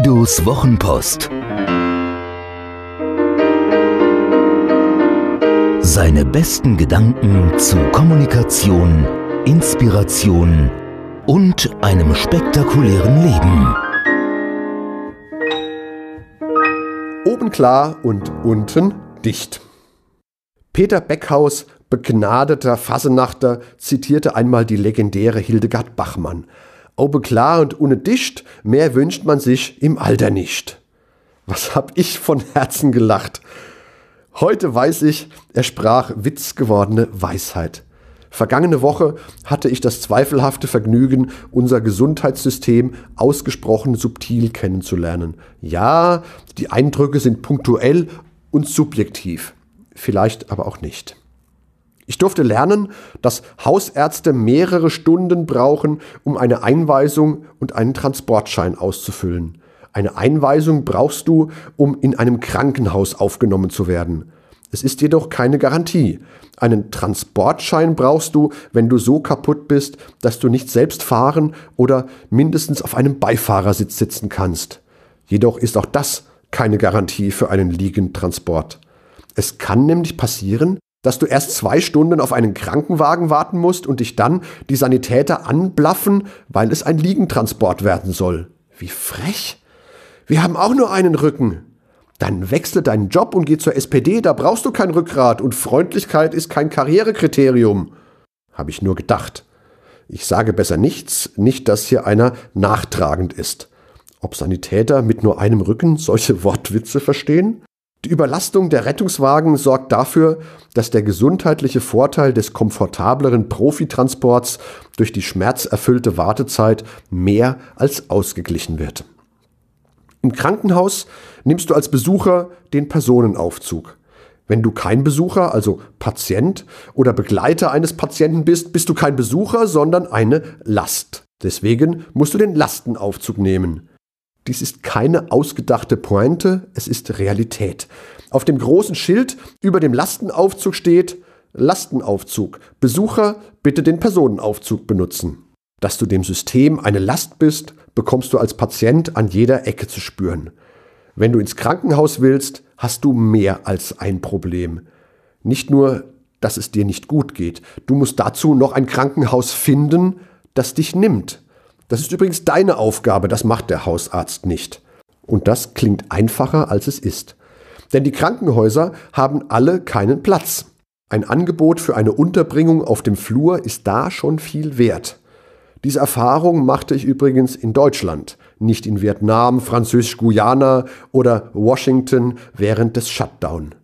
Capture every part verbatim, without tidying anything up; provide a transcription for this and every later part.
Guidos Wochenpost. Seine besten Gedanken zu Kommunikation, Inspiration und einem spektakulären Leben. Oben klar und unten dicht. Peter Beckhaus, begnadeter Fassenachter, zitierte einmal die legendäre Hildegard Bachmann. Oben klar und ohne dicht, mehr wünscht man sich im Alter nicht. Was hab ich von Herzen gelacht. Heute weiß ich, er sprach witzgewordene Weisheit. Vergangene Woche hatte ich das zweifelhafte Vergnügen, unser Gesundheitssystem ausgesprochen subtil kennenzulernen. Ja, die Eindrücke sind punktuell und subjektiv, vielleicht aber auch nicht. Ich durfte lernen, dass Hausärzte mehrere Stunden brauchen, um eine Einweisung und einen Transportschein auszufüllen. Eine Einweisung brauchst du, um in einem Krankenhaus aufgenommen zu werden. Es ist jedoch keine Garantie. Einen Transportschein brauchst du, wenn du so kaputt bist, dass du nicht selbst fahren oder mindestens auf einem Beifahrersitz sitzen kannst. Jedoch ist auch das keine Garantie für einen Liegentransport. Es kann nämlich passieren, dass du erst zwei Stunden auf einen Krankenwagen warten musst und dich dann die Sanitäter anblaffen, weil es ein Liegentransport werden soll. Wie frech! Wir haben auch nur einen Rücken. Dann wechsle deinen Job und geh zur S P D, da brauchst du kein Rückgrat und Freundlichkeit ist kein Karrierekriterium. Habe ich nur gedacht. Ich sage besser nichts, nicht, dass hier einer nachtragend ist. Ob Sanitäter mit nur einem Rücken solche Wortwitze verstehen? Die Überlastung der Rettungswagen sorgt dafür, dass der gesundheitliche Vorteil des komfortableren Profitransports durch die schmerzerfüllte Wartezeit mehr als ausgeglichen wird. Im Krankenhaus nimmst du als Besucher den Personenaufzug. Wenn du kein Besucher, also Patient oder Begleiter eines Patienten bist, bist du kein Besucher, sondern eine Last. Deswegen musst du den Lastenaufzug nehmen. Dies ist keine ausgedachte Pointe, es ist Realität. Auf dem großen Schild über dem Lastenaufzug steht: Lastenaufzug. Besucher bitte den Personenaufzug benutzen. Dass du dem System eine Last bist, bekommst du als Patient an jeder Ecke zu spüren. Wenn du ins Krankenhaus willst, hast du mehr als ein Problem. Nicht nur, dass es dir nicht gut geht, du musst dazu noch ein Krankenhaus finden, das dich nimmt. Das ist übrigens deine Aufgabe, das macht der Hausarzt nicht. Und das klingt einfacher, als es ist. Denn die Krankenhäuser haben alle keinen Platz. Ein Angebot für eine Unterbringung auf dem Flur ist da schon viel wert. Diese Erfahrung machte ich übrigens in Deutschland, nicht in Vietnam, Französisch-Guyana oder Washington während des Shutdown.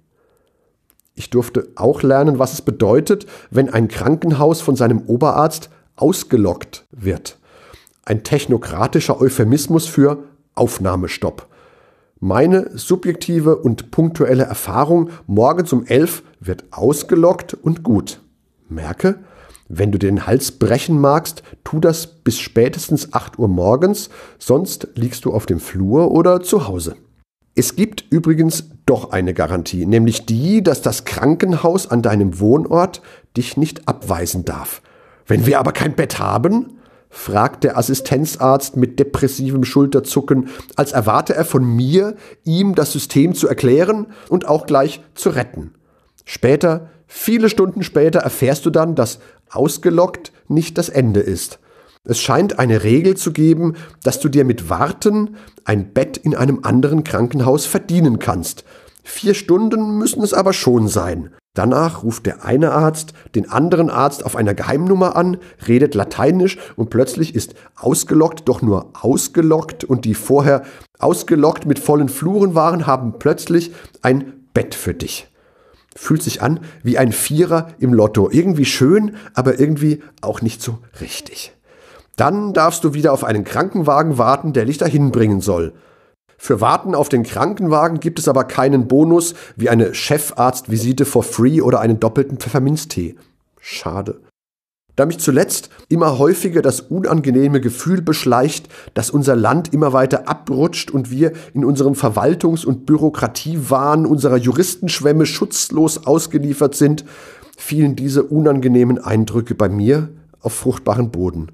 Ich durfte auch lernen, was es bedeutet, wenn ein Krankenhaus von seinem Oberarzt ausgelockt wird. Ein technokratischer Euphemismus für Aufnahmestopp. Meine subjektive und punktuelle Erfahrung: morgens um elf wird ausgelockt und gut. Merke, wenn du den Hals brechen magst, tu das bis spätestens acht Uhr morgens, sonst liegst du auf dem Flur oder zu Hause. Es gibt übrigens doch eine Garantie, nämlich die, dass das Krankenhaus an deinem Wohnort dich nicht abweisen darf. Wenn wir aber kein Bett haben, fragt der Assistenzarzt mit depressivem Schulterzucken, als erwarte er von mir, ihm das System zu erklären und auch gleich zu retten. Später, viele Stunden später, erfährst du dann, dass ausgelockt nicht das Ende ist. Es scheint eine Regel zu geben, dass du dir mit Warten ein Bett in einem anderen Krankenhaus verdienen kannst. Vier Stunden müssen es aber schon sein. Danach ruft der eine Arzt den anderen Arzt auf einer Geheimnummer an, redet Lateinisch und plötzlich ist ausgelockt doch nur ausgelockt und die vorher ausgelockt mit vollen Fluren waren, haben plötzlich ein Bett für dich. Fühlt sich an wie ein Vierer im Lotto. Irgendwie schön, aber irgendwie auch nicht so richtig. Dann darfst du wieder auf einen Krankenwagen warten, der dich dahin bringen soll. Für Warten auf den Krankenwagen gibt es aber keinen Bonus wie eine Chefarztvisite for free oder einen doppelten Pfefferminztee. Schade. Da mich zuletzt immer häufiger das unangenehme Gefühl beschleicht, dass unser Land immer weiter abrutscht und wir in unserem Verwaltungs- und Bürokratiewahn unserer Juristenschwämme schutzlos ausgeliefert sind, fielen diese unangenehmen Eindrücke bei mir auf fruchtbaren Boden.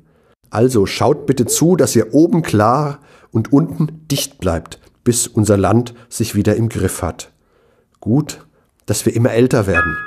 Also schaut bitte zu, dass ihr oben klar und unten dicht bleibt, bis unser Land sich wieder im Griff hat. Gut, dass wir immer älter werden.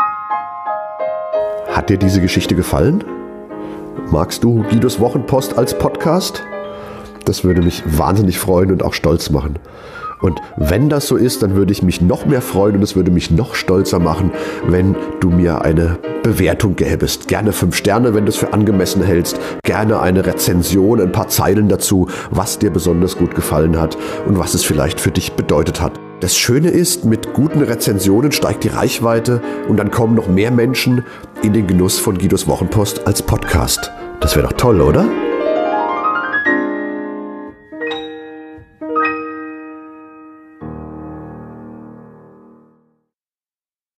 Hat dir diese Geschichte gefallen? Magst du Guidos Wochenpost als Podcast? Das würde mich wahnsinnig freuen und auch stolz machen. Und wenn das so ist, dann würde ich mich noch mehr freuen und es würde mich noch stolzer machen, wenn du mir eine Bewertung gäbest. Gerne fünf Sterne, wenn du es für angemessen hältst. Gerne eine Rezension, ein paar Zeilen dazu, was dir besonders gut gefallen hat und was es vielleicht für dich bedeutet hat. Das Schöne ist, mit guten Rezensionen steigt die Reichweite und dann kommen noch mehr Menschen in den Genuss von Guidos Wochenpost als Podcast. Das wäre doch toll, oder?